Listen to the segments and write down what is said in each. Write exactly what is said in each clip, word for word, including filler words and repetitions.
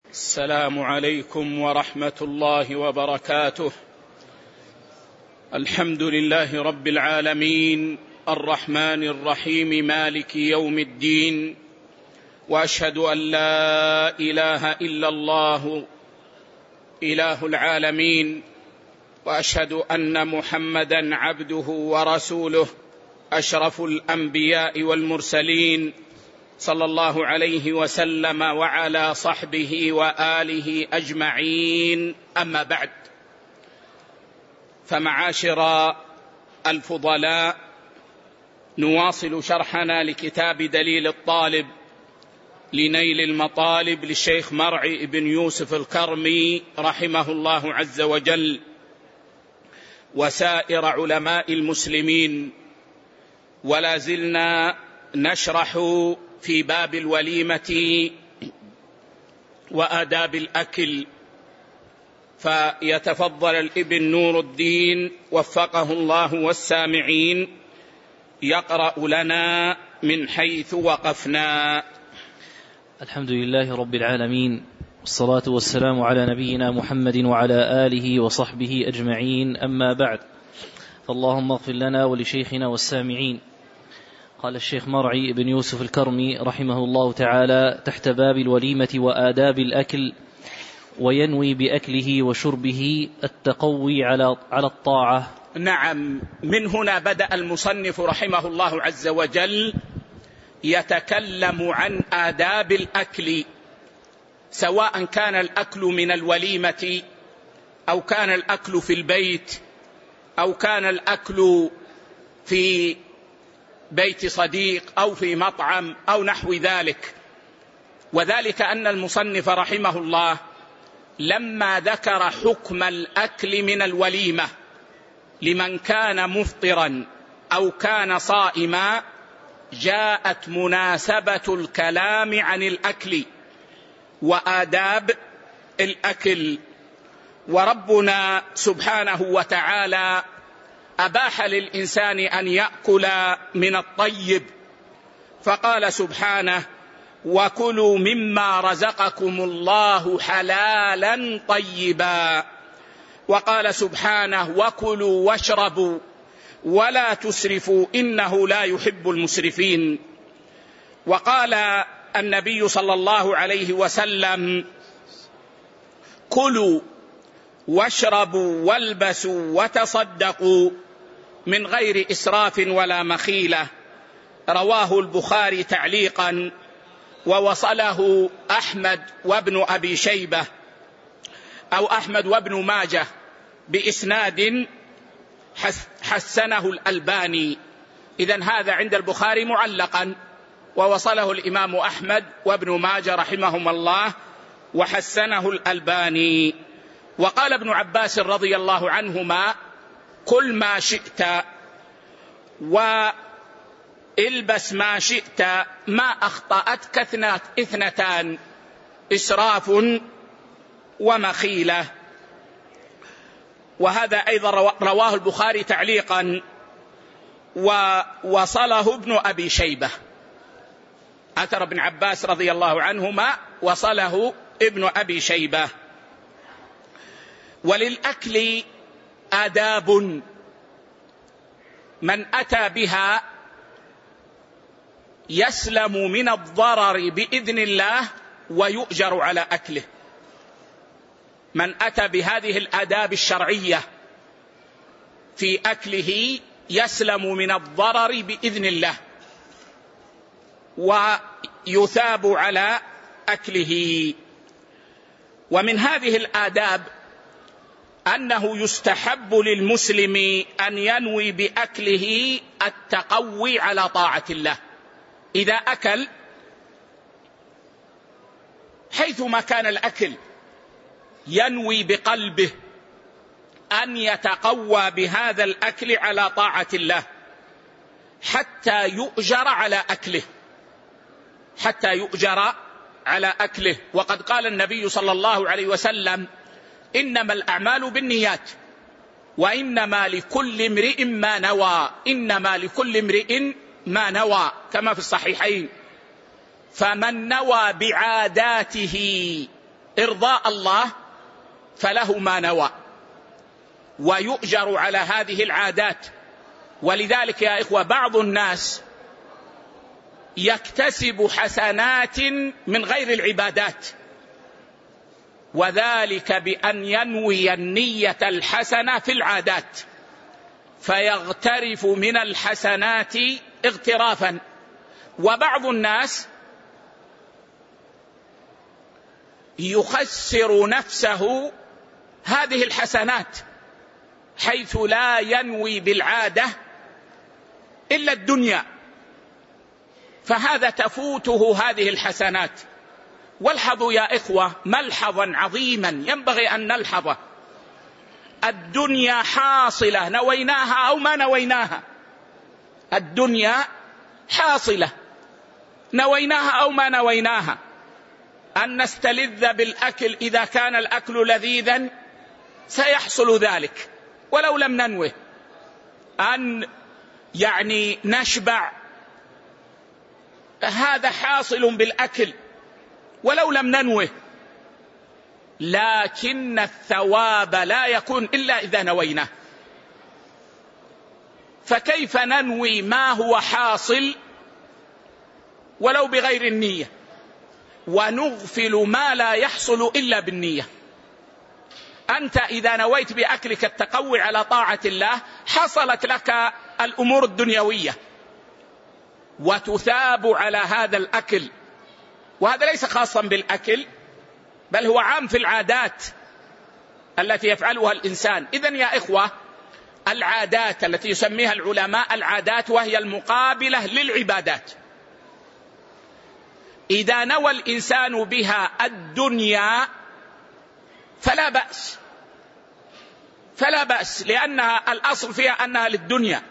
السلام عليكم ورحمة الله وبركاته. الحمد لله رب العالمين الرحمن الرحيم مالك يوم الدين، وأشهد أن لا إله إلا الله إله العالمين، وأشهد أن محمدا عبده ورسوله أشرف الأنبياء والمرسلين، صلى الله عليه وسلم وعلى صحبه وآله أجمعين. أما بعد، فمعاشر الفضلاء، نواصل شرحنا لكتاب دليل الطالب لنيل المطالب للشيخ مرعي بن يوسف الكرمي رحمه الله عز وجل وسائر علماء المسلمين، ولا زلنا نشرح في باب الوليمة وآداب الأكل، فيتفضل الابن نور الدين وفقه الله والسامعين يقرأ لنا من حيث وقفنا. الحمد لله رب العالمين، والصلاة والسلام على نبينا محمد وعلى آله وصحبه أجمعين. أما بعد، فاللهم اغفر لنا ولشيخنا والسامعين. قال الشيخ مرعي بن يوسف الكرمي رحمه الله تعالى تحت باب الوليمة وآداب الأكل: وينوي بأكله وشربه التقوي على على الطاعة. نعم، من هنا بدأ المصنف رحمه الله عز وجل يتكلم عن آداب الأكل، سواء كان الأكل من الوليمة أو كان الأكل في البيت أو كان الأكل في بيت صديق أو في مطعم أو نحو ذلك. وذلك أن المصنف رحمه الله لما ذكر حكم الأكل من الوليمة لمن كان مفطرا أو كان صائما، جاءت مناسبة الكلام عن الأكل وآداب الأكل. وربنا سبحانه وتعالى أباح للإنسان أن يأكل من الطيب، فقال سبحانه: وكلوا مما رزقكم الله حلالا طيبا. وقال سبحانه: وكلوا واشربوا ولا تسرفوا إنه لا يحب المسرفين. وقال النبي صلى الله عليه وسلم: كلوا واشربوا والبسوا وتصدقوا من غير إسراف ولا مخيلة. رواه البخاري تعليقا، ووصله أحمد وابن أبي شيبة أو أحمد وابن ماجه بإسناد حسنه الألباني. إذن هذا عند البخاري معلقا، ووصله الإمام أحمد وابن ماجه رحمهم الله وحسنه الألباني. وقال ابن عباس رضي الله عنهما: كل ما شئت والبس ما شئت ما أخطأتك اثنتان: إسراف ومخيلة. وهذا أيضا رواه البخاري تعليقا، ووصله ابن أبي شيبة. أثر ابن عباس رضي الله عنهما وصله ابن أبي شيبة. وللأكل آداب من أتى بها يسلم من الضرر بإذن الله ويؤجر على أكله. من أتى بهذه الآداب الشرعية في أكله يسلم من الضرر بإذن الله ويثاب على أكله. ومن هذه الآداب أنه يستحب للمسلم أن ينوي بأكله التقوي على طاعة الله. إذا أكل حيثما كان الأكل ينوي بقلبه أن يتقوى بهذا الأكل على طاعة الله حتى يؤجر على أكله، حتى يؤجر على أكله. وقد قال النبي صلى الله عليه وسلم: إنما الأعمال بالنيات وإنما لكل امرئ ما نوى، إنما لكل امرئ ما نوى، كما في الصحيحين. فمن نوى بعاداته إرضاء الله فله ما نوى ويؤجر على هذه العادات. ولذلك يا إخوة بعض الناس يكتسب حسنات من غير العبادات، وذلك بأن ينوي النية الحسنة في العادات فيغترف من الحسنات اغترافا. وبعض الناس يخسر نفسه هذه الحسنات حيث لا ينوي بالعادة إلا الدنيا، فهذا تفوته هذه الحسنات. والحظوا يا إخوة ملحظا عظيما ينبغي أن نلحظه: الدنيا حاصلة نويناها أو ما نويناها، الدنيا حاصلة نويناها أو ما نويناها. أن نستلذ بالأكل إذا كان الأكل لذيذا سيحصل ذلك ولو لم ننوه، أن يعني نشبع هذا حاصل بالأكل ولو لم ننوه، لكن الثواب لا يكون إلا إذا نويناه. فكيف ننوي ما هو حاصل ولو بغير النية، ونغفل ما لا يحصل إلا بالنية؟ أنت إذا نويت بأكلك التقوي على طاعة الله حصلت لك الأمور الدنيوية وتثاب على هذا الأكل، وهذا ليس خاصا بالأكل بل هو عام في العادات التي يفعلها الإنسان. إذن يا إخوة العادات التي يسميها العلماء العادات وهي المقابلة للعبادات، إذا نوى الإنسان بها الدنيا فلا بأس فلا بأس لأنها الأصل فيها أنها للدنيا،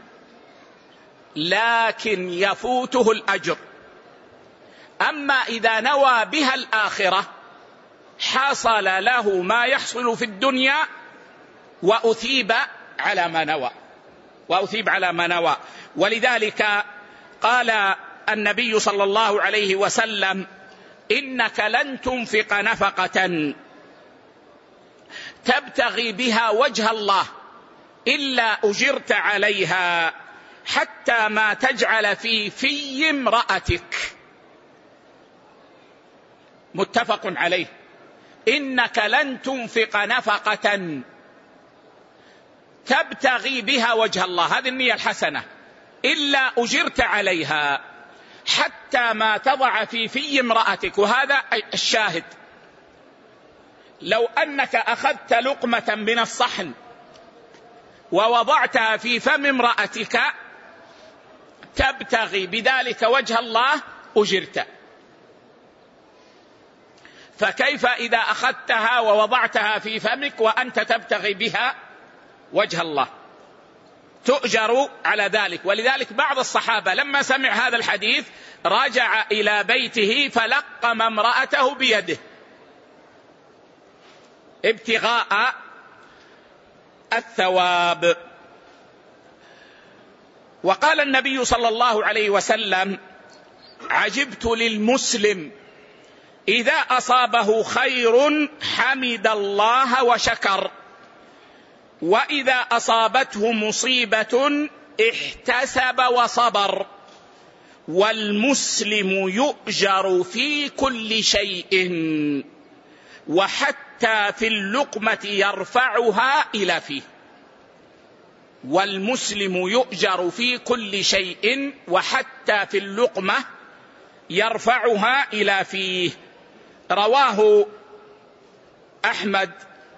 لكن يفوته الأجر. أما إذا نوى بها الآخرة حصل له ما يحصل في الدنيا وأثيب على ما نوى وأثيب على ما نوى. ولذلك قال النبي صلى الله عليه وسلم: إنك لن تنفق نفقة تبتغي بها وجه الله إلا أجرت عليها حتى ما تجعل في في امرأتك. متفق عليه. إنك لن تنفق نفقة تبتغي بها وجه الله، هذه النية الحسنة، إلا أجرت عليها حتى ما تضع في في امرأتك. وهذا الشاهد: لو أنك أخذت لقمة من الصحن ووضعتها في فم امرأتك تبتغي بذلك وجه الله أجرت. فكيف إذا أخذتها ووضعتها في فمك وأنت تبتغي بها وجه الله؟ تؤجر على ذلك. ولذلك بعض الصحابة لما سمع هذا الحديث رجع إلى بيته فلقم امرأته بيده ابتغاء الثواب. وقال النبي صلى الله عليه وسلم: عجبت للمسلم إذا أصابه خير حمد الله وشكر، وإذا أصابته مصيبة احتسب وصبر. والمسلم يؤجر في كل شيء وحتى في اللقمة يرفعها إلى فيه. والمسلم يؤجر في كل شيء وحتى في اللقمة يرفعها إلى فيه. رواه أحمد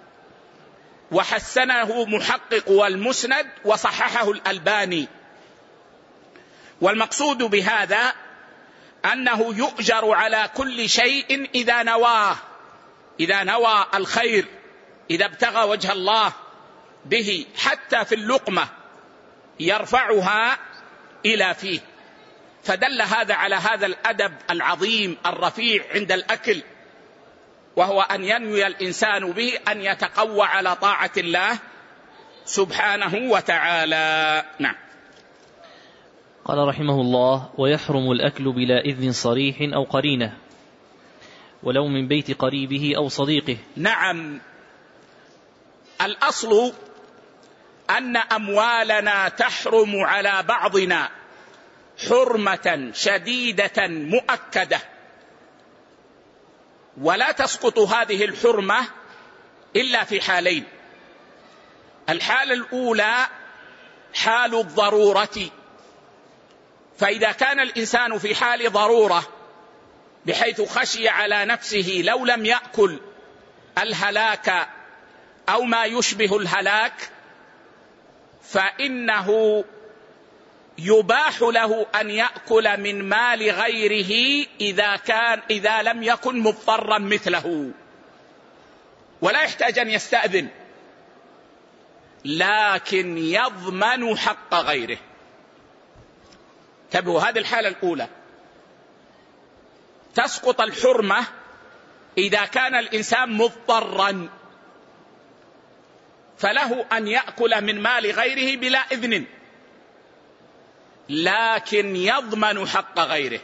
وحسنه محقق والمسند وصححه الألباني. والمقصود بهذا أنه يؤجر على كل شيء إذا نواه، إذا نوى الخير، إذا ابتغى وجه الله به، حتى في اللقمة يرفعها إلى فيه. فدل هذا على هذا الأدب العظيم الرفيع عند الأكل، وهو أن ينوي الإنسان به أن يتقوى على طاعة الله سبحانه وتعالى. نعم. قال رحمه الله: ويحرم الأكل بلا إذن صريح أو قرينة. ولو من بيت قريبه أو صديقه. نعم، الأصل أن أموالنا تحرم على بعضنا حرمة شديدة مؤكدة، ولا تسقط هذه الحرمة إلا في حالين. الحالة الأولى حال الضرورة، فإذا كان الإنسان في حال ضرورة بحيث خشي على نفسه لو لم يأكل الهلاك أو ما يشبه الهلاك، فإنه يباح له أن يأكل من مال غيره إذا كان إذا لم يكن مضطرا مثله، ولا يحتاج أن يستأذن، لكن يضمن حق غيره. انتبهوا، هذه الحالة الأولى. تسقط الحرمة إذا كان الإنسان مضطرا، فله أن يأكل من مال غيره بلا إذن، لكن يضمن حق غيره،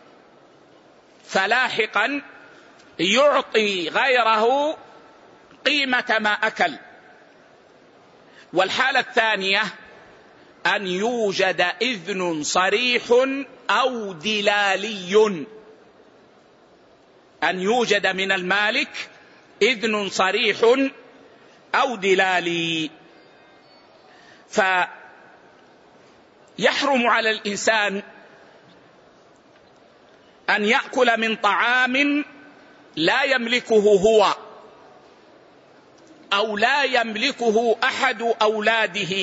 فلاحقا يعطي غيره قيمة ما أكل. والحالة الثانية أن يوجد إذن صريح أو دلالي، أن يوجد من المالك إذن صريح أو دلالي. فيحرم على الإنسان أن يأكل من طعام لا يملكه هو أو لا يملكه أحد أولاده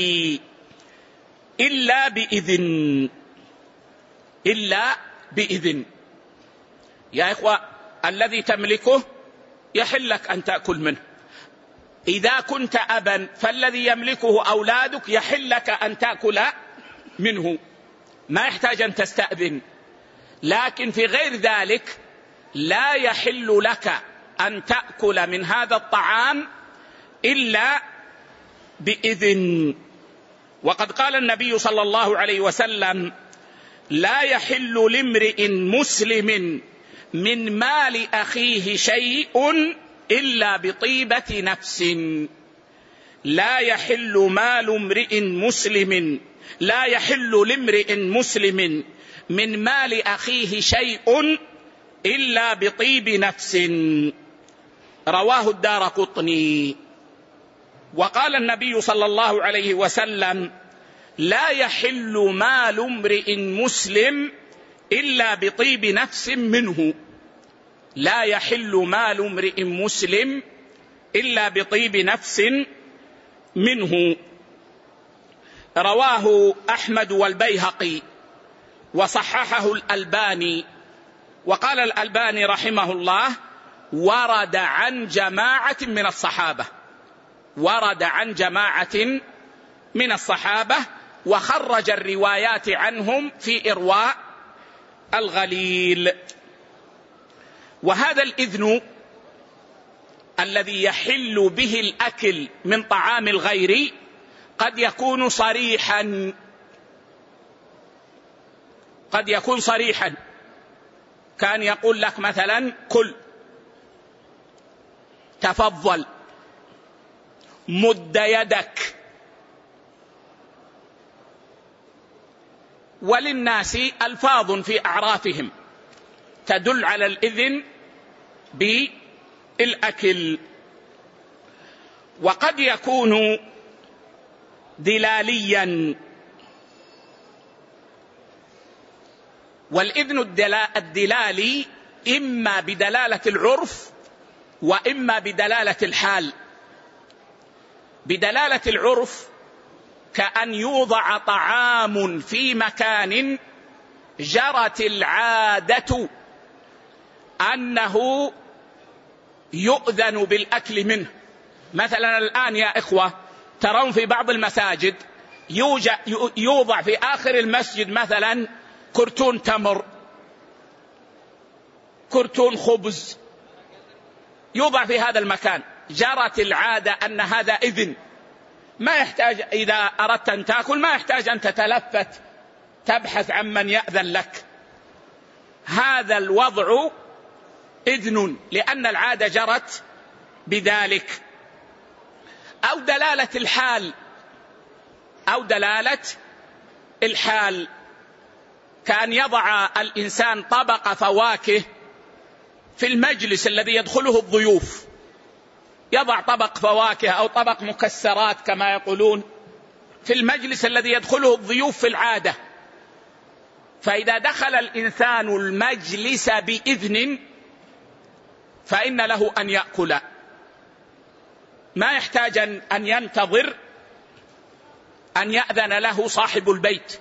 إلا بإذن، إلا بإذن. يا إخوة، الذي تملكه يحل لك أن تأكل منه. إذا كنت أبا فالذي يملكه أولادك يحل لك أن تأكل منه، ما يحتاج أن تستأذن. لكن في غير ذلك لا يحل لك أن تأكل من هذا الطعام إلا بإذن. وقد قال النبي صلى الله عليه وسلم: لا يحل لامرئ مسلم من مال أخيه شيء إلا بطيبة نفس. لا يحل مال امرئ مسلم لا يحل لامرئ مسلم من مال أخيه شيء إلا بطيب نفس. رواه الدارقطني. وقال النبي صلى الله عليه وسلم: لا يحل مال امرئ مسلم إلا بطيب نفس منه. لا يحل مال امرئ مسلم إلا بطيب نفس منه. رواه أحمد والبيهقي وصححه الألباني. وقال الألباني رحمه الله: ورد عن جماعة من الصحابة ورد عن جماعة من الصحابة وخرج الروايات عنهم في إرواء الغليل. وهذا الإذن الذي يحل به الأكل من طعام الغير قد يكون صريحا قد يكون صريحا كان يقول لك مثلا: كل، تفضل، مد يدك. وللناس ألفاظ في أعرافهم تدل على الإذن بالأكل. وقد يكون دلاليا، والإذن الدلالي إما بدلالة العرف وإما بدلالة الحال. بدلالة العرف كأن يوضع طعام في مكان جرت العادة أنه يؤذن بالأكل منه. مثلا الآن يا إخوة ترون في بعض المساجد يوضع في آخر المسجد مثلا كرتون تمر، كرتون خبز، يوضع في هذا المكان. جرت العادة أن هذا إذن، ما يحتاج إذا أردت أن تأكل ما يحتاج أن تتلفت تبحث عن من يأذن لك. هذا الوضع إذن لأن العادة جرت بذلك، أو دلالة الحال أو دلالة الحال، كأن يضع الإنسان طبق فواكه في المجلس الذي يدخله الضيوف، يضع طبق فواكه أو طبق مكسرات كما يقولون في المجلس الذي يدخله الضيوف في العادة، فإذا دخل الإنسان المجلس بإذن فإن له أن يأكل، ما يحتاج أن ينتظر أن يأذن له صاحب البيت،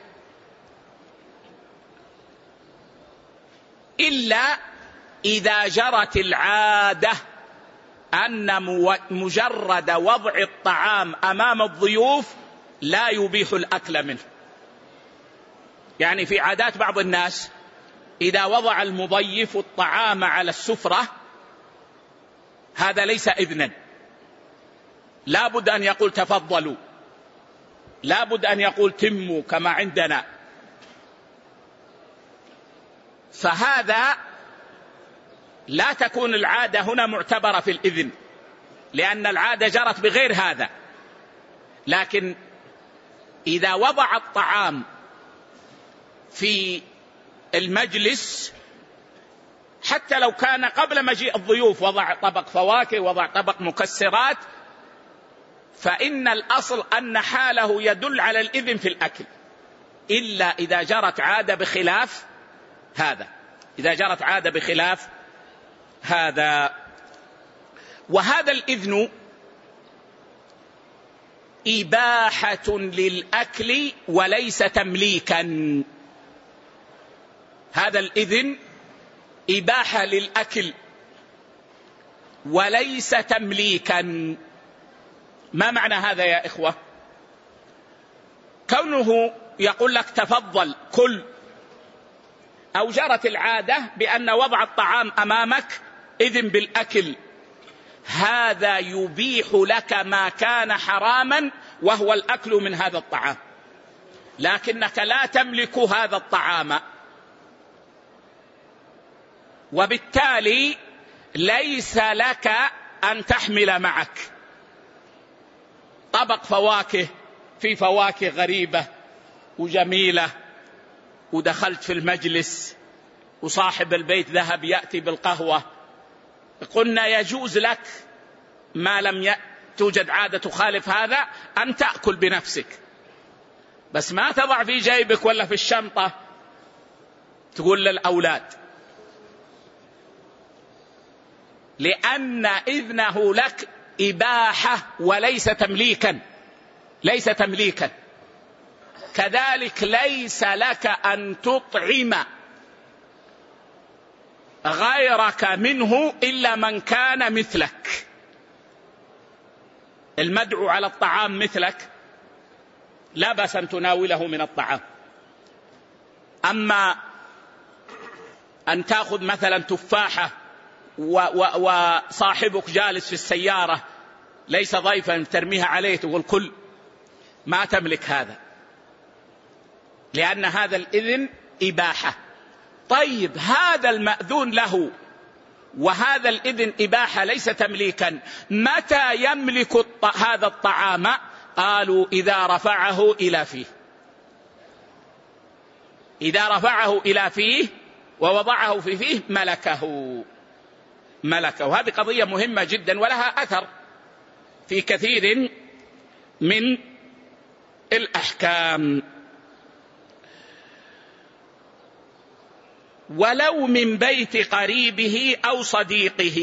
إلا إذا جرت العادة أن مجرد وضع الطعام أمام الضيوف لا يبيح الأكل منه. يعني في عادات بعض الناس إذا وضع المضيف الطعام على السفرة هذا ليس إذنا، لا بد أن يقول تفضلوا، لا بد أن يقول تموا كما عندنا. فهذا لا تكون العادة هنا معتبرة في الإذن، لأن العادة جرت بغير هذا. لكن إذا وضع الطعام في المجلس حتى لو كان قبل مجيء الضيوف، وضع طبق فواكه، وضع طبق مكسرات، فإن الأصل أن حاله يدل على الإذن في الأكل، إلا إذا جرت عادة بخلاف هذا، إذا جرت عادة بخلاف هذا. وهذا الإذن إباحة للأكل وليس تمليكا، هذا الإذن إباحة للأكل وليس تمليكا. ما معنى هذا يا إخوة؟ كونه يقول لك تفضل كل، أو جرت العادة بأن وضع الطعام أمامك إذن بالأكل، هذا يبيح لك ما كان حراما وهو الأكل من هذا الطعام، لكنك لا تملك هذا الطعام، وبالتالي ليس لك أن تحمل معك طبق فواكه في فواكه غريبة وجميلة، ودخلت في المجلس وصاحب البيت ذهب يأتي بالقهوة، قلنا يجوز لك ما لم توجد عادة تخالف هذا أن تأكل بنفسك، بس ما تضع في جيبك ولا في الشنطة تقول للأولاد، لأن إذنه لك إباحة وليس تمليكا، ليس تمليكا. كذلك ليس لك أن تطعم غيرك منه إلا من كان مثلك، المدعو على الطعام مثلك لا بأس أن تناوله من الطعام. أما أن تأخذ مثلا تفاحة وصاحبك جالس في السيارة ليس ضيفا ترميها عليه تقول كل، ما تملك هذا، لأن هذا الإذن إباحة. طيب هذا المأذون له وهذا الإذن إباحة ليس تمليكا، متى يملك هذا الطعام؟ قالوا إذا رفعه إلى فيه، إذا رفعه إلى فيه ووضعه في فيه ملكه، ملكه. هذه قضية مهمة جدا ولها أثر في كثير من الأحكام. ولو من بيت قريبه أو صديقه،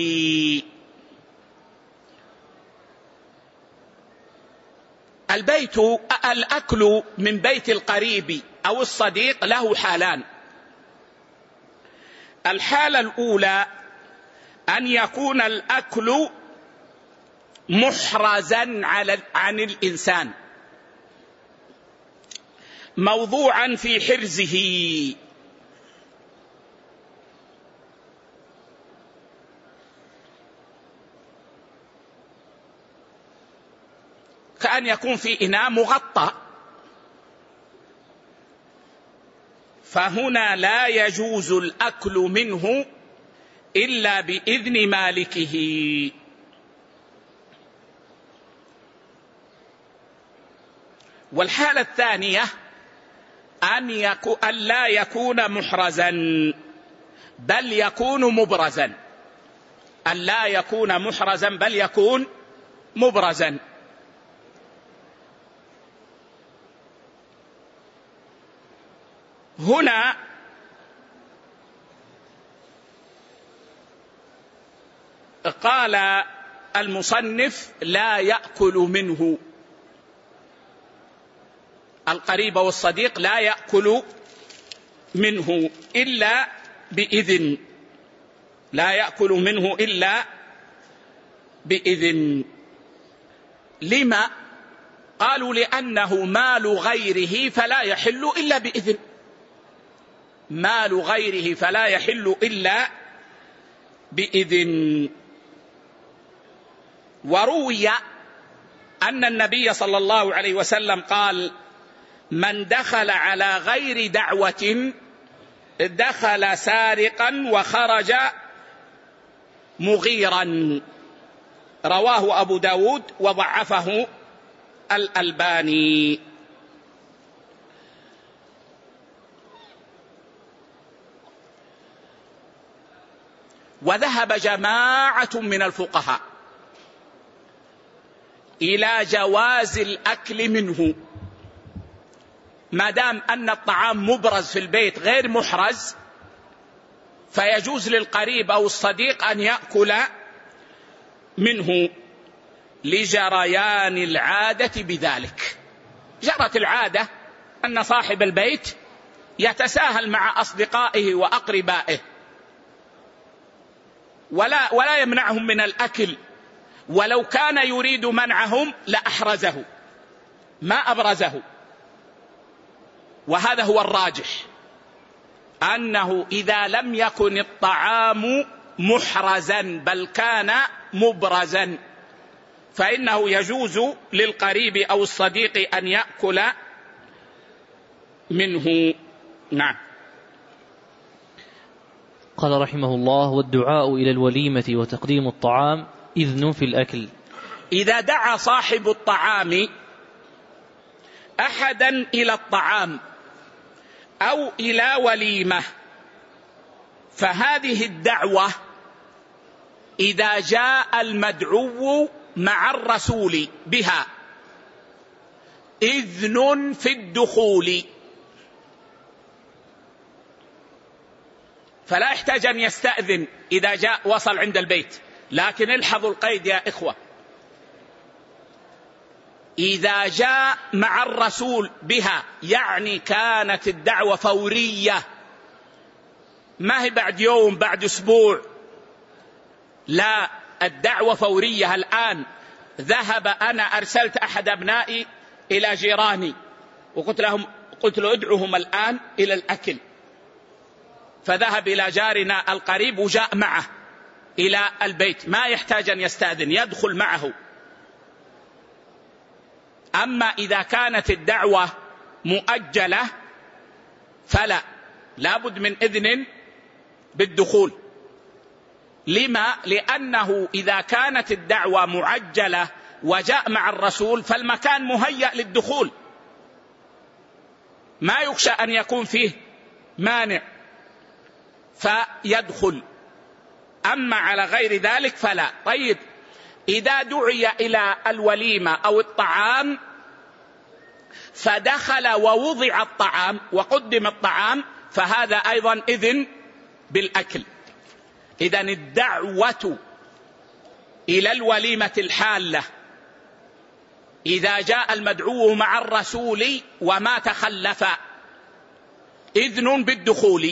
البيت الأكل من بيت القريب أو الصديق له حالان. الحالة الأولى أن يكون الأكل محرزا عن الإنسان، موضوعا في حرزه، كأن يكون في إناء مغطى، فهنا لا يجوز الأكل منه إلا بإذن مالكه. والحالة الثانية أن, يكو أن لا يكون محرزا بل يكون مبرزا، أن لا يكون محرزا بل يكون مبرزا. هنا قال المصنف لا يأكل منه، القريب والصديق لا يأكل منه إلا بإذن، لا يأكل منه إلا بإذن. لما؟ قالوا لأنه مال غيره فلا يحل إلا بإذن، مال غيره فلا يحل إلا بإذن. وروي أن النبي صلى الله عليه وسلم قال: من دخل على غير دعوة دخل سارقا وخرج مغيرا. رواه أبو داود وضعفه الألباني. وذهب جماعة من الفقهاء إلى جواز الأكل منه ما دام أن الطعام مبرز في البيت غير محرز، فيجوز للقريب أو الصديق أن يأكل منه لجريان العادة بذلك. جرت العادة أن صاحب البيت يتساهل مع أصدقائه وأقربائه ولا, ولا يمنعهم من الأكل، ولو كان يريد منعهم لأحرزه ما أبرزه. وهذا هو الراجح، أنه إذا لم يكن الطعام محرزا بل كان مبرزا فإنه يجوز للقريب أو الصديق أن يأكل منه. نعم. قال رحمه الله: والدعاء إلى الوليمة وتقديم الطعام إذن في الأكل. إذا دعا صاحب الطعام أحدا إلى الطعام أو إلى وليمة، فهذه الدعوة إذا جاء المدعو مع الرسول بها إذن في الدخول، فلا يحتاج أن يستأذن إذا جاء وصل عند البيت. لكن الحظوا القيد يا إخوة، إذا جاء مع الرسول بها يعني كانت الدعوة فورية، ما هي بعد يوم بعد أسبوع، لا، الدعوة فورية. الآن ذهب أنا أرسلت أحد أبنائي إلى جيراني وقلت لهم قلت له ادعوهم الآن إلى الأكل، فذهب إلى جارنا القريب وجاء معه إلى البيت، ما يحتاج أن يستأذن، يدخل معه. أما إذا كانت الدعوة مؤجلة فلا، لابد من إذن بالدخول. لما؟ لأنه إذا كانت الدعوة معجلة وجاء مع الرسول فالمكان مهيأ للدخول، ما يخشى أن يكون فيه مانع فيدخل. أما على غير ذلك فلا. طيب، إذا دعي إلى الوليمة أو الطعام فدخل ووضع الطعام وقدم الطعام، فهذا أيضا إذن بالأكل. إذن الدعوة إلى الوليمة الحالة إذا جاء المدعو مع الرسول وما تخلف إذن بالدخول،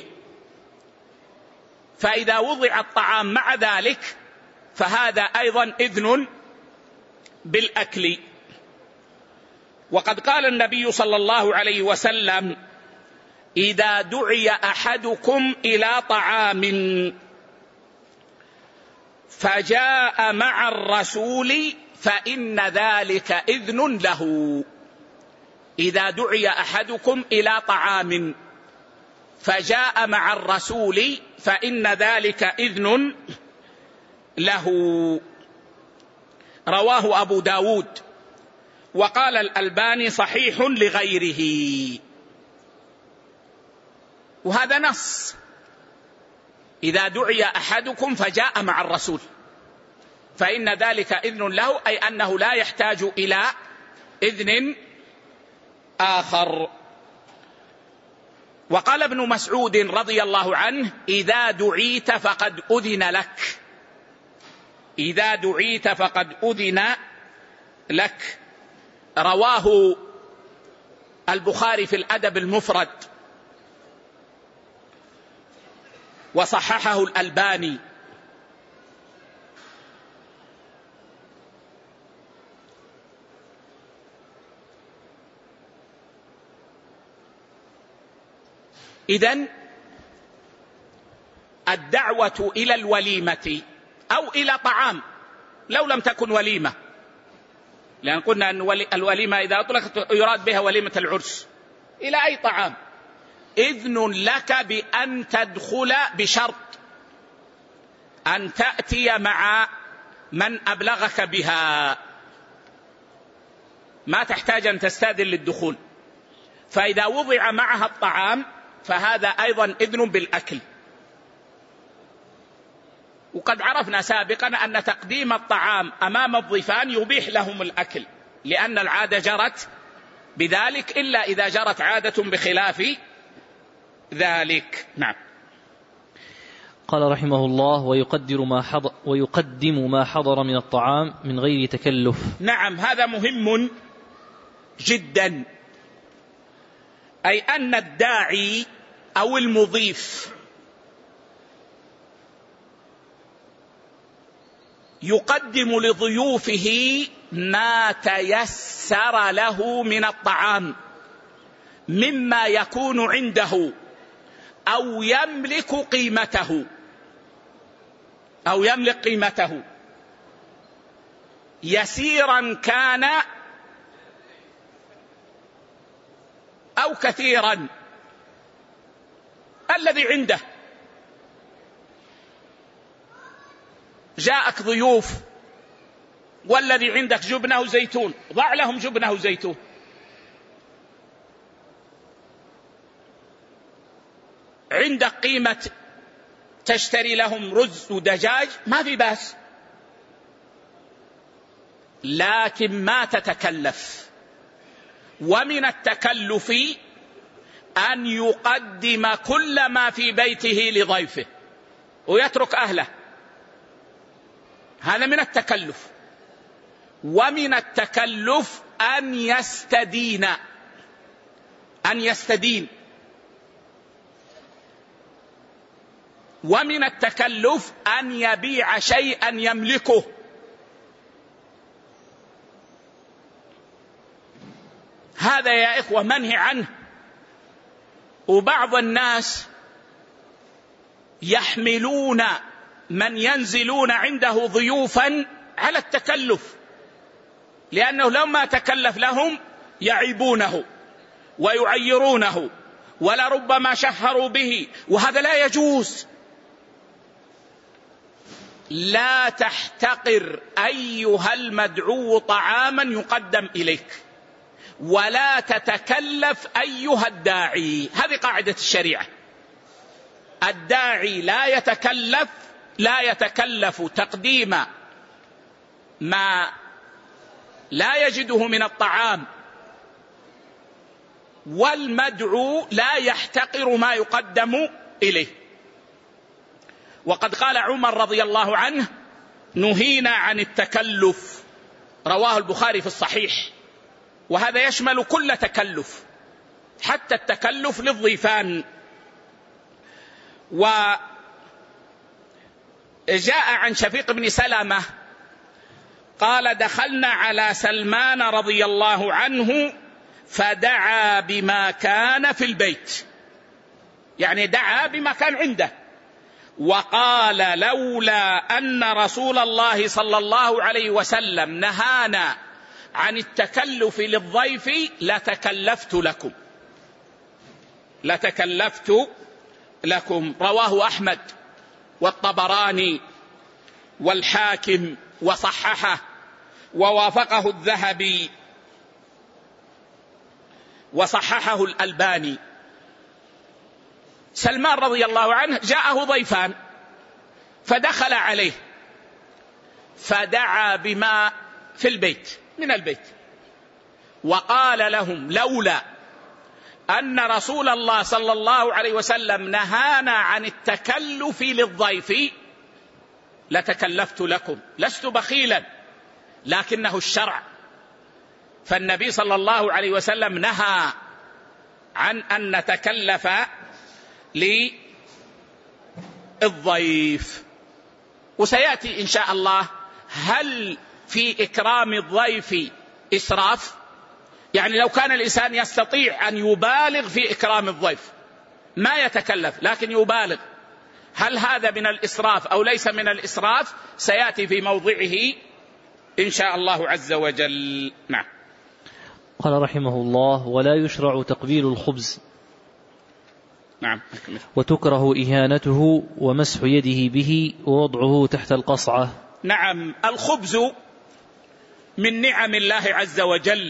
فإذا وضع الطعام مع ذلك فهذا أيضا إذن بالأكل. وقد قال النبي صلى الله عليه وسلم: إذا دعي أحدكم إلى طعام فجاء مع الرسول فإن ذلك إذن له. إذا دعي أحدكم إلى طعام فجاء مع الرسول فإن ذلك إذن له. رواه أبو داود، وقال الألباني صحيح لغيره. وهذا نص: إذا دعي أحدكم فجاء مع الرسول فإن ذلك إذن له، أي أنه لا يحتاج إلى إذن آخر. وقال ابن مسعود رضي الله عنه: إذا دعيت فقد أذن لك، إذا دعيت فقد أذن لك. رواه البخاري في الأدب المفرد وصححه الألباني. إذن الدعوة إلى الوليمة أو إلى طعام لو لم تكن وليمة، لأن قلنا أن الوليمة إذا أطلقت يراد بها وليمة العرس، إلى أي طعام، إذن لك بأن تدخل بشرط أن تأتي مع من أبلغك بها، ما تحتاج أن تستأذن للدخول. فإذا وضع معها الطعام فهذا أيضا إذن بالأكل. وقد عرفنا سابقا أن تقديم الطعام أمام الضيفان يبيح لهم الأكل، لأن العادة جرت بذلك، إلا إذا جرت عادة بخلاف ذلك. نعم. قال رحمه الله: ويقدر ما حضر ويقدم ما حضر من الطعام من غير تكلف. نعم، هذا مهم جدا، أي أن الداعي أو المضيف يقدم لضيوفه ما تيسر له من الطعام مما يكون عنده أو يملك قيمته أو يملك قيمته يسيرا كان أو كثيرا، الذي عنده. جاءك ضيوف والذي عندك جبنه زيتون، ضع لهم جبنه زيتون. عندك قيمة تشتري لهم رز ودجاج، ما في باس، لكن ما تتكلف. ومن التكلف أن يقدم كل ما في بيته لضيفه ويترك أهله، هذا من التكلف. ومن التكلف أن يستدين أن يستدين ومن التكلف أن يبيع شيئا يملكه. هذا يا إخوة منهي عنه. وبعض الناس يحملون من ينزلون عنده ضيوفا على التكلف، لأنه لما تكلف لهم يعيبونه ويعيرونه ولربما شهروا به، وهذا لا يجوز. لا تحتقر أيها المدعو طعاما يقدم إليك، ولا تتكلف أيها الداعي. هذه قاعدة الشريعة. الداعي لا يتكلف لا يتكلف تقديم ما لا يجده من الطعام، والمدعو لا يحتقر ما يقدم إليه. وقد قال عمر رضي الله عنه: نهينا عن التكلف، رواه البخاري في الصحيح. وهذا يشمل كل تكلف، حتى التكلف للضيفان. وجاء عن شفيق بن سلمة قال: دخلنا على سلمان رضي الله عنه فدعا بما كان في البيت، يعني دعا بما كان عنده، وقال: لولا أن رسول الله صلى الله عليه وسلم نهانا عن التكلف للضيف لتكلفت لكم. لتكلفت لكم. رواه أحمد والطبراني والحاكم وصححه ووافقه الذهبي وصححه الألباني. سلمان رضي الله عنه جاءه ضيفان فدخل عليه فدعا بماء في البيت من البيت وقال لهم: لولا أن رسول الله صلى الله عليه وسلم نهانا عن التكلف للضيف لتكلفت لكم، لست بخيلا لكنه الشرع. فالنبي صلى الله عليه وسلم نهى عن أن نتكلف للضيف. وسيأتي إن شاء الله هل في إكرام الضيف إسراف؟ يعني لو كان الإنسان يستطيع أن يبالغ في إكرام الضيف ما يتكلف لكن يبالغ، هل هذا من الإسراف أو ليس من الإسراف؟ سيأتي في موضعه إن شاء الله عز وجل. نعم. قال رحمه الله: ولا يشرع تقبيل الخبز. نعم. وتكره إهانته ومسح يده به ووضعه تحت القصعة. نعم. الخبز من نعم الله عز وجل،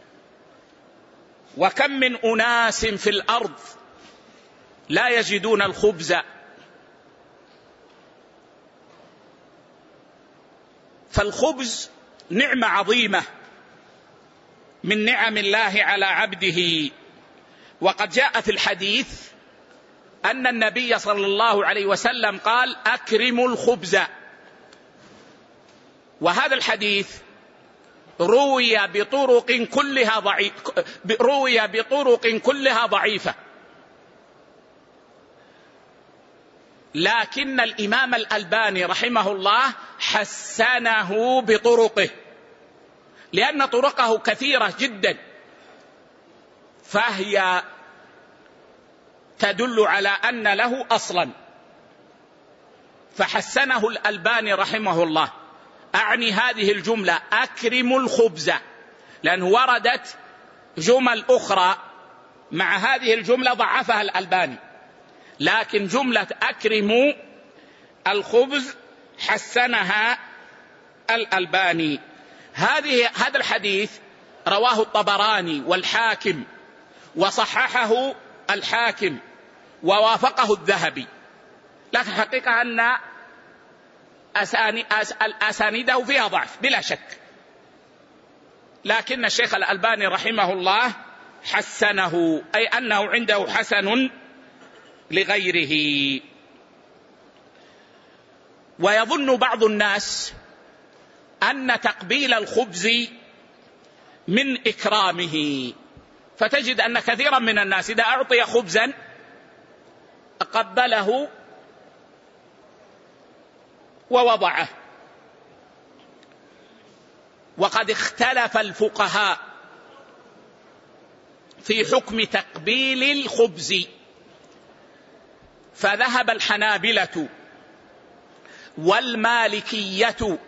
وكم من أناس في الأرض لا يجدون الخبز، فالخبز نعمة عظيمة من نعم الله على عبده. وقد جاء في الحديث أن النبي صلى الله عليه وسلم قال: أكرموا الخبز. وهذا الحديث روي بطرق كلها ضعيف روي بطرق كلها ضعيفة، لكن الإمام الألباني رحمه الله حسنه بطرقه، لأن طرقه كثيرة جدا فهي تدل على أن له أصلا، فحسنه الألباني رحمه الله. أعني هذه الجملة أكرموا الخبز، لأن وردت جمل أخرى مع هذه الجملة ضعفها الألباني، لكن جملة أكرموا الخبز حسنها الألباني. هذه هذا الحديث رواه الطبراني والحاكم وصححه الحاكم ووافقه الذهبي، لكن حقيقة أن أسانيده فيها ضعف بلا شك، لكن الشيخ الألباني رحمه الله حسنه، أي أنه عنده حسن لغيره. ويظن بعض الناس أن تقبيل الخبز من إكرامه، فتجد أن كثيرا من الناس إذا أعطي خبزا قبله ووضعه. وقد اختلف الفقهاء في حكم تقبيل الخبز، فذهب الحنابلة والمالكية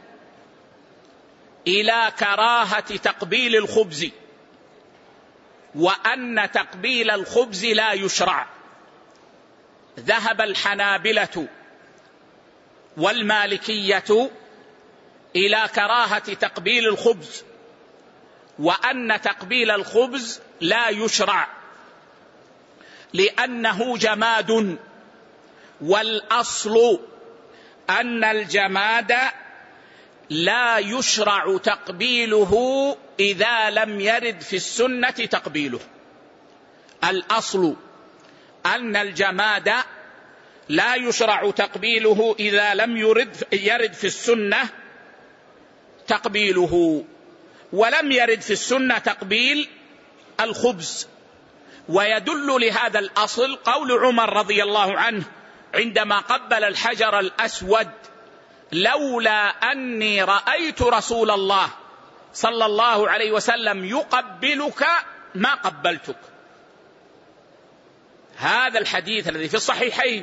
إلى كراهة تقبيل الخبز، وأن تقبيل الخبز لا يشرع. ذهب الحنابلة والمالكية إلى كراهة تقبيل الخبز، وأن تقبيل الخبز لا يشرع لأنه جماد، والأصل أن الجماد لا يشرع تقبيله إذا لم يرد في السنة تقبيله. الأصل أن الجماد لا يشرع تقبيله إذا لم يرد يرد في السنة تقبيله، ولم يرد في السنة تقبيل الخبز. ويدل لهذا الأصل قول عمر رضي الله عنه عندما قبل الحجر الأسود: لولا أني رأيت رسول الله صلى الله عليه وسلم يقبلك ما قبلتك. هذا الحديث الذي في الصحيحين،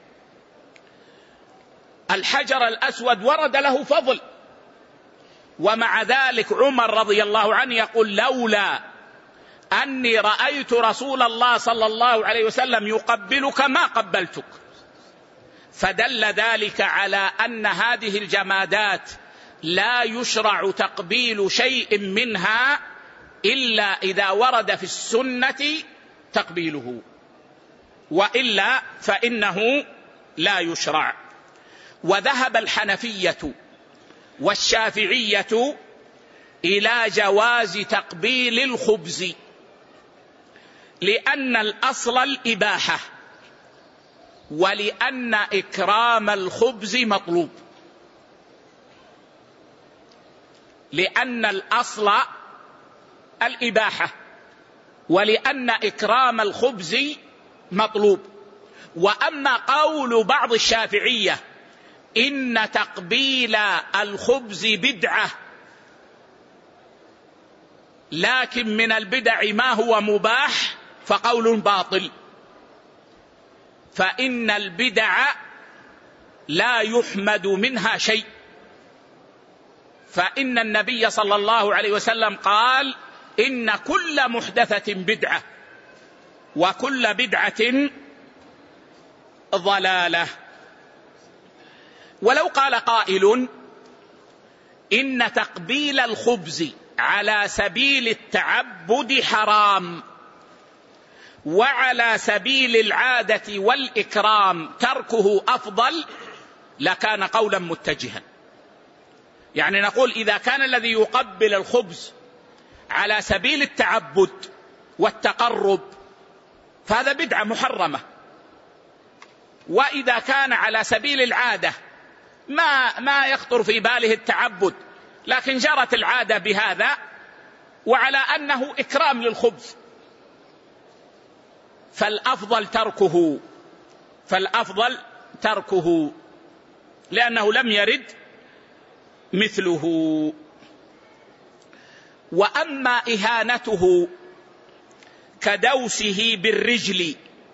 الحجر الأسود ورد له فضل، ومع ذلك عمر رضي الله عنه يقول: لولا أني رأيت رسول الله صلى الله عليه وسلم يقبلك ما قبلتك، فدل ذلك على أن هذه الجمادات لا يشرع تقبيل شيء منها إلا إذا ورد في السنة تقبيله، وإلا فإنه لا يشرع. وذهب الحنفية والشافعية إلى جواز تقبيل الخبز، لأن الأصل الإباحة، ولأن إكرام الخبز مطلوب. لأن الأصل الإباحة ولأن إكرام الخبز مطلوب. وأما قول بعض الشافعية إن تقبيل الخبز بدعة، لكن من البدع ما هو مباح، فقول باطل، فإن البدع لا يحمد منها شيء. فإن النبي صلى الله عليه وسلم قال إن كل محدثة بدعة وكل بدعة ضلالة. ولو قال قائل إن تقبيل الخبز على سبيل التعبد حرام، وعلى سبيل العادة والإكرام تركه أفضل، لكان قولا متجها. يعني نقول إذا كان الذي يقبل الخبز على سبيل التعبد والتقرب فهذا بدعة محرمة، وإذا كان على سبيل العادة ما ما يخطر في باله التعبد، لكن جرت العادة بهذا، وعلى أنه إكرام للخبز، فالأفضل تركه فالأفضل تركه لأنه لم يرد مثله. وأما إهانته كدوسه بالرجل،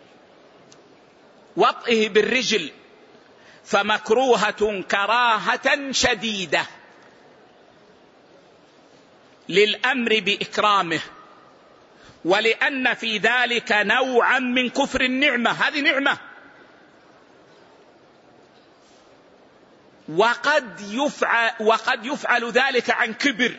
وطئه بالرجل، فمكروهة كراهة شديدة للأمر بإكرامه، ولأن في ذلك نوعا من كفر النعمة. هذه نعمة، وقد يفعل, وقد يفعل ذلك عن كبر.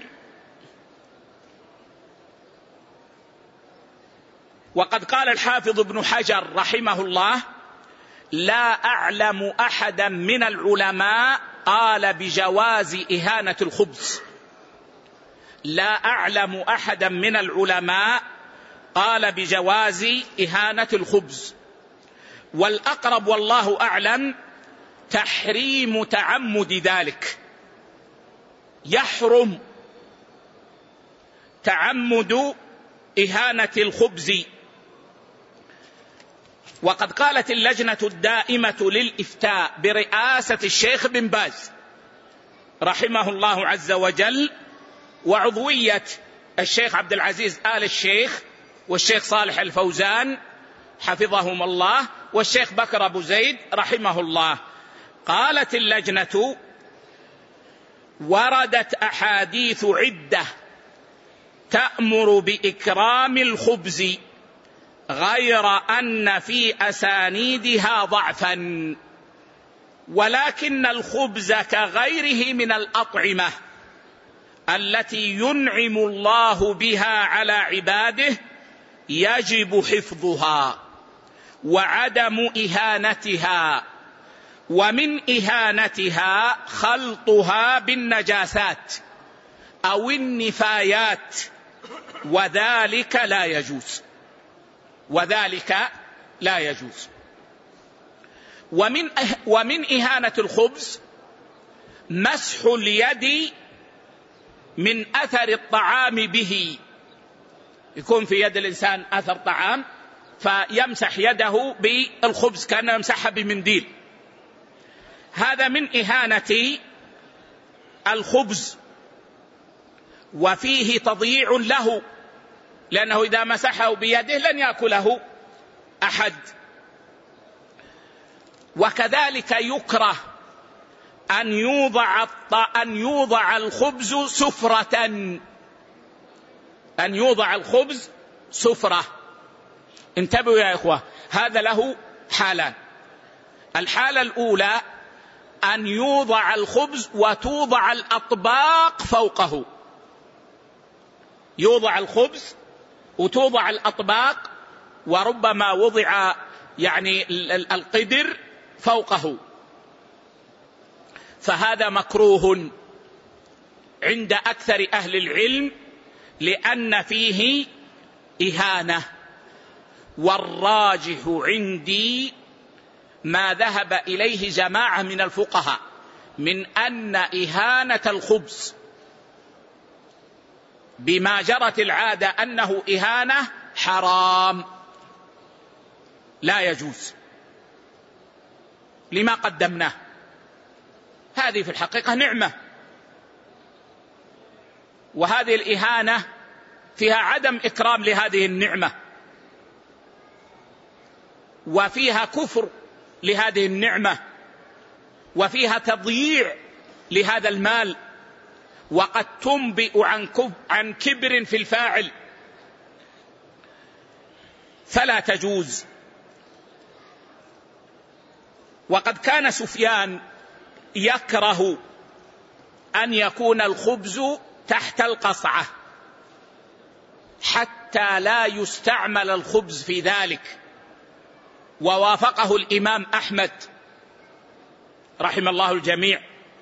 وقد قال الحافظ ابن حجر رحمه الله: لا أعلم أحدا من العلماء قال بجواز إهانة الخبز. لا أعلم أحدا من العلماء قال بجواز إهانة الخبز. والأقرب والله أعلم تحريم تعمد ذلك، يحرم تعمد إهانة الخبز. وقد قالت اللجنة الدائمة للإفتاء برئاسة الشيخ بن باز رحمه الله عز وجل، وعضوية الشيخ عبد العزيز آل الشيخ والشيخ صالح الفوزان حفظهم الله والشيخ بكر أبو زيد رحمه الله، قالت اللجنة: وردت أحاديث عدة تأمر بإكرام الخبز، غير أن في أسانيدها ضعفا، ولكن الخبز كغيره من الأطعمة التي ينعم الله بها على عباده يجب حفظها وعدم إهانتها، ومن إهانتها خلطها بالنجاسات أو النفايات، وذلك لا يجوز وذلك لا يجوز. ومن ومن إهانة الخبز مسح اليد من أثر الطعام به، يكون في يد الإنسان أثر طعام فيمسح يده بالخبز كأنه يمسحها بمنديل، هذا من إهانة الخبز، وفيه تضييع له، لأنه إذا مسحه بيده لن يأكله أحد. وكذلك يكره أن يوضع أن يوضع الخبز سفرة، أن يوضع الخبز سفرة. انتبهوا يا إخوة، هذا له حالان. الحالة الأولى أن يوضع الخبز وتوضع الأطباق فوقه، يوضع الخبز وتوضع الأطباق، وربما وضع يعني القدر فوقه، فهذا مكروه عند أكثر أهل العلم لأن فيه إهانة. والراجح عندي ما ذهب إليه جماعة من الفقهاء من أن إهانة الخبز بما جرت العادة أنه إهانة حرام لا يجوز لما قدمناه. هذه في الحقيقة نعمة، وهذه الإهانة فيها عدم إكرام لهذه النعمة، وفيها كفر لهذه النعمة، وفيها تضييع لهذا المال، وقد تنبئ عن كبر في الفاعل، فلا تجوز. وقد كان سفيان يكره أن يكون الخبز تحت القصعة حتى لا يستعمل الخبز في ذلك، ووافقه الإمام أحمد رحم الله الجميع.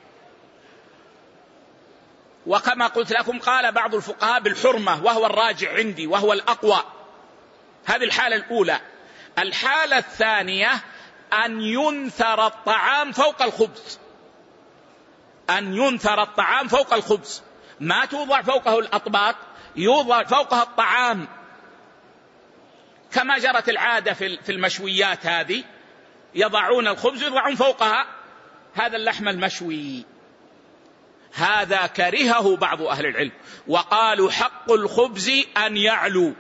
وكما قلت لكم قال بعض الفقهاء بالحرمة، وهو الراجع عندي وهو الأقوى. هذه الحالة الأولى. الحالة الثانية أن ينثر الطعام فوق الخبز، أن ينثر الطعام فوق الخبز، ما توضع فوقه الأطباق، يوضع فوقها الطعام كما جرت العادة في المشويات هذه، يضعون الخبز ويضعون فوقها هذا اللحم المشوي. هذا كرهه بعض أهل العلم وقالوا حق الخبز أن يعلو،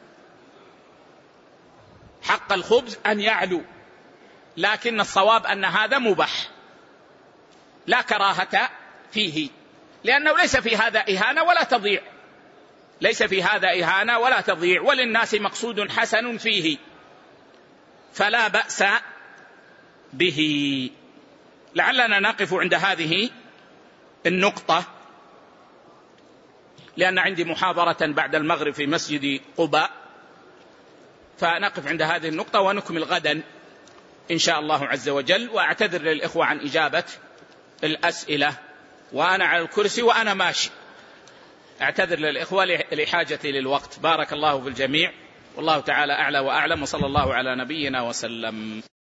حق الخبز أن يعلو، لكن الصواب أن هذا مباح لا كراهة فيه، لأنه ليس في هذا إهانة ولا تضيع، ليس في هذا إهانة ولا تضيع، وللناس مقصود حسن فيه، فلا بأس به. لعلنا نقف عند هذه النقطة، لأن عندي محاضرة بعد المغرب في مسجد قباء، فنقف عند هذه النقطة ونكمل غدا إن شاء الله عز وجل. وأعتذر للإخوة عن إجابة الأسئلة وأنا على الكرسي وأنا ماشي، أعتذر للإخوة لحاجتي للوقت. بارك الله في الجميع، والله تعالى أعلى وأعلم، وصلى الله على نبينا وسلم.